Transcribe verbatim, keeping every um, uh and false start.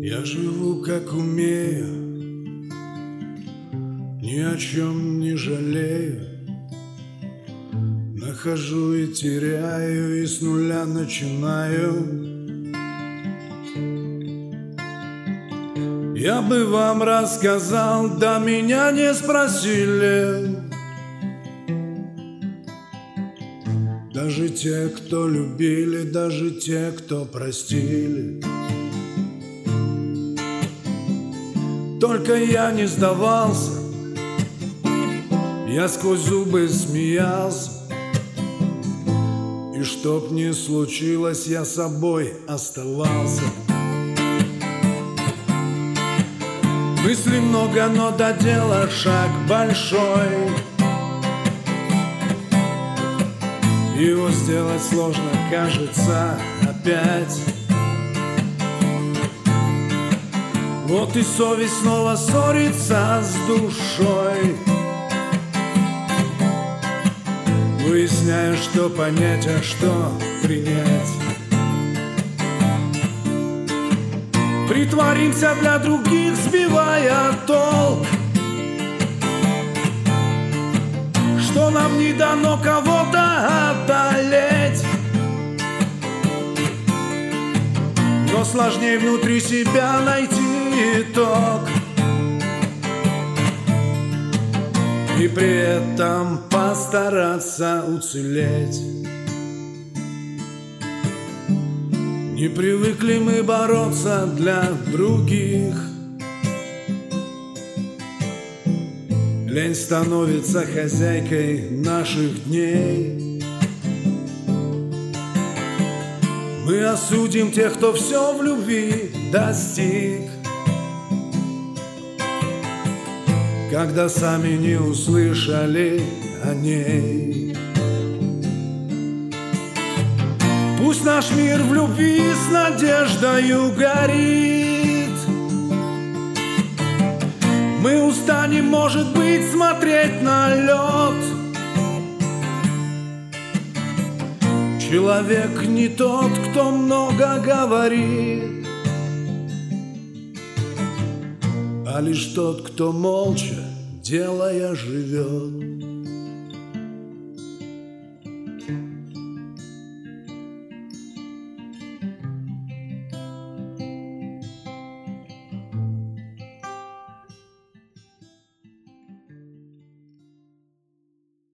Я живу как умею, ни о чем не жалею. Нахожу и теряю, и с нуля начинаю. Я бы вам рассказал, да меня не спросили. Даже те, кто любили, даже те, кто простили. Только я не сдавался, я сквозь зубы смеялся. И чтоб ни случилось, я собой оставался. Мыслей много, но до дела шаг большой. Его сделать сложно, кажется, опять. Вот и совесть снова ссорится с душой, выясняя, что понять, а что принять. Притворимся для других, сбивая толк, что нам не дано кого-то одолеть. Но сложнее внутри себя найти итог и при этом постараться уцелеть. Не привыкли мы бороться для других. Лень становится хозяйкой наших дней. Мы осудим тех, кто все в любви достиг, когда сами не услышали о ней. Пусть наш мир в любви с надеждою горит. Мы устанем, может быть, смотреть на лед. Человек не тот, кто много говорит, а лишь тот, кто молча, делая, живет.